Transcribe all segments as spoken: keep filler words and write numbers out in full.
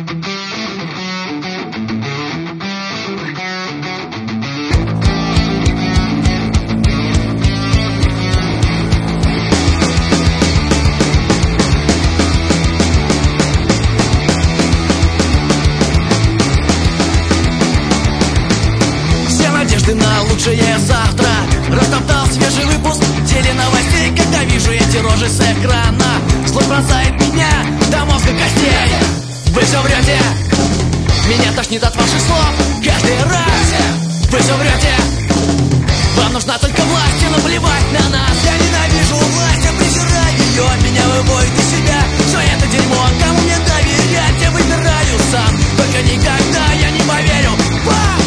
На лучшее завтра растоптал свежий выпуск теленовостей, когда вижу эти рожи с экрана. Зло бросает меня до мозга костей. Вы все врете, меня тошнит от ваших слов каждый раз. Вы все врете, вам нужна только власть, и наплевать на нас. Я ненавижу власть, я презираю ее, меня выводит из себя все это дерьмо. Кому мне доверять, я выбираю сам. Только никогда я не поверю. Вау!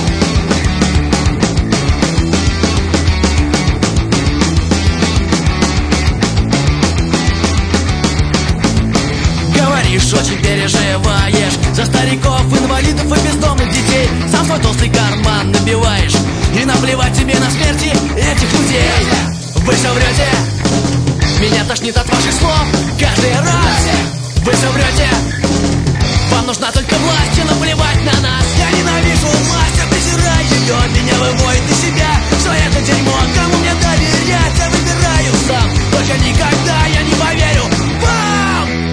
Очень переживаешь за стариков, инвалидов и бездомных детей. Сам свой толстый карман набиваешь, и наплевать тебе на смерти этих людей. Вы все врете, меня тошнит от ваших слов каждый раз. Вы все врете, вам нужна только власть, и наплевать на нас. Я ненавижу власть, я презираю ее, меня выводит из себя все это дерьмо. Кому мне доверять, я выбираю сам. Только никогда я не поверю. Вау!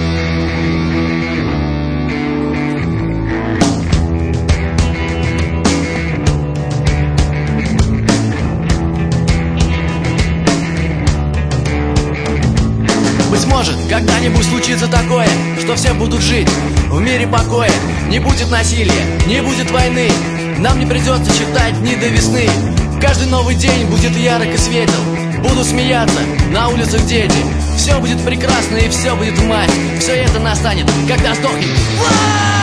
Быть может, когда-нибудь случится такое, что все будут жить в мире покоя. Не будет насилия, не будет войны, нам не придется читать дни до весны. Каждый новый день будет ярок и светел, будут смеяться на улицах дети. Все будет прекрасно и все будет в масть. Все это настанет, когда сдохнет.